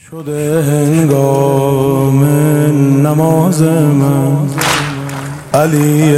شده هنگام نماز من، علی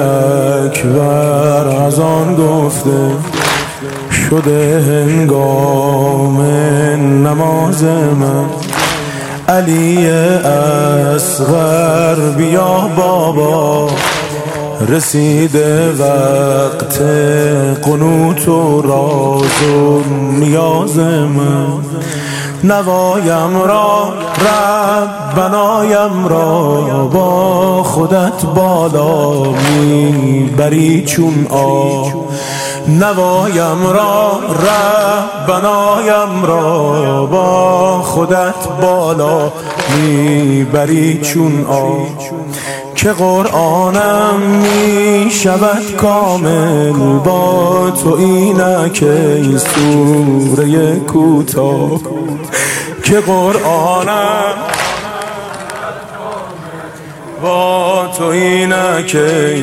اکبر از آن گفته. شده هنگام نماز من، علی اصغر بیا بابا. رسیده وقت قنوت و راز و نیاز من. نوایم را ربنایم را با خودت بالا میبری چون آب. نوایم را ربنایم را با خودت بالا میبری چون آب. که قرآنم می شود کامل با تو، اینک ای سوره کوتاه. که قرآنم با تو، اینک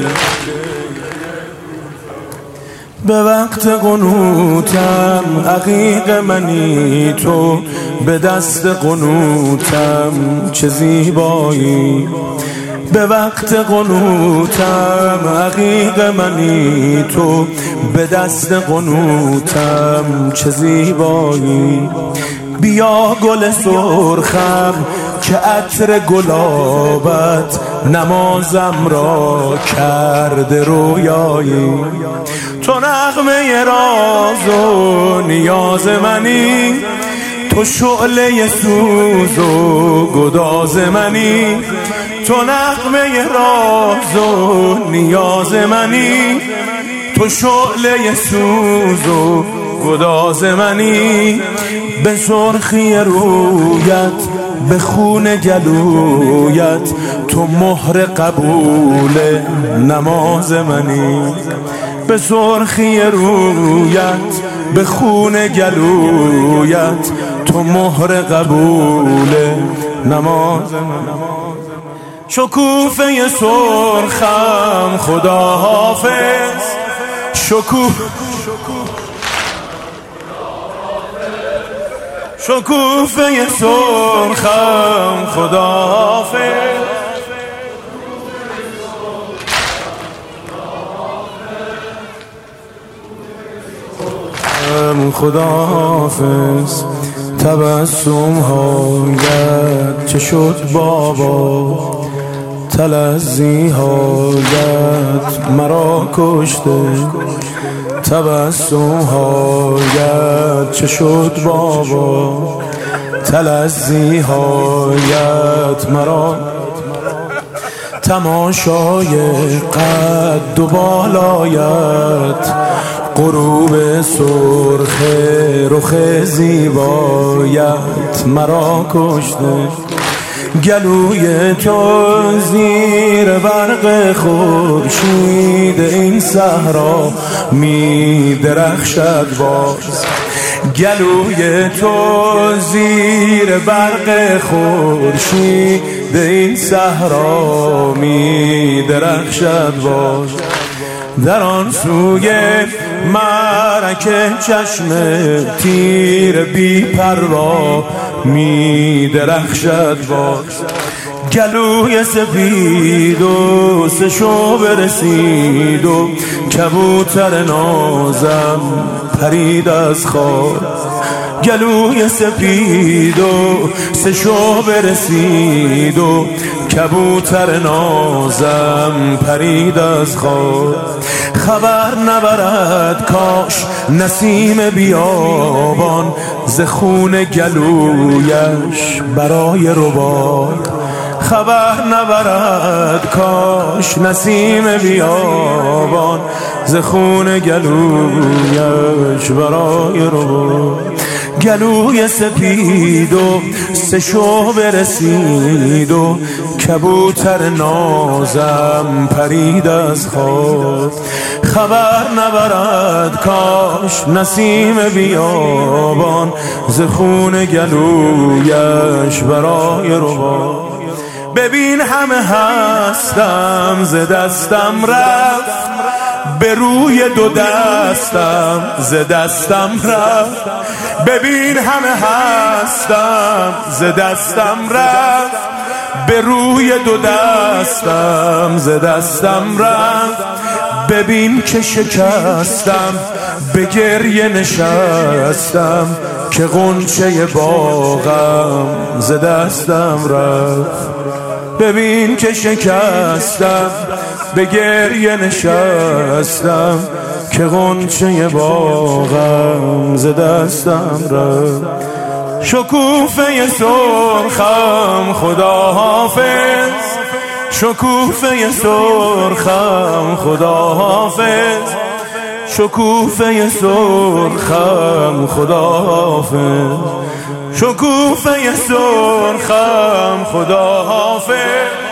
به وقت قنوتم عقیق منی تو، به دست قنوتم چه زیبایی. به وقت قنوتم عقیق منی تو، به دست قنوتم چه زیبایی. بیا گل سرخم که عطر گلابت نمازم را کرده رویایی. تو نغمه راز و نیاز منی، تو شعله سوز و گداز منی. تو نغمه راز و نیاز منی، تو شعله سوز و گداز منی. به سرخی رویت، به خون گلویت، تو مهر قبول نماز منی. به سرخی رویت، به خون گلویت، تو مهر قبول نماز منی. شکوفه سرخم خدا حافظ، شکوفه سرخم خدا حافظ. خدا حافظ. تبسم هایت چه شد بابا، تلذی هایت مرا کشته. تبسم هایت چه شد بابا، تلذی هایت مرا. تماشای قد و بالایت، غروب سرخ رخ زیبایت مرا کشته. گلوی تو زیر برق خورشید این صحرا می درخشد باز. گلوی تو زیر برق خورشید این صحرا می درخشد باز. در آن سوی معرکه چشم تیر بی پروا می درخشد باز. گلوی سفید و سه شعبه رسید و کبوتر نازم پرید از خواب. گلوی سفید و سه شعبه رسید و کبوتر نازم پرید از خواب. خبر نبرد کاش نسیم بیابان، ز خون گلویش برای رباب. خبر نبرد کاش نسیم بیابان، ز خون گلویش برای رباب. گلوی سپید و سه شعبه رسید و کبوتر نازم پرید از خواب. خبر نبرد کاش نسیم بیابان، ز خون گلویش برای رباب. ببین همه هستم ز دستم رفت، به روی دو دستم ز دستم رفت. ببین همه هستم ز دستم رفت. به روی دو دستم ز دستم رفت. ببین که شکستم به گریه نشستم که غنچه باغم ز دستم رفت. ببین که شکستم به گریه نشستم که غنچه باغم ز دستم رفت. شکوفه سرخم خداحافظ. شکوفه سرخم خداحافظ. شکوفه سرخم خداحافظ. شکوفه سرخم خداحافظ.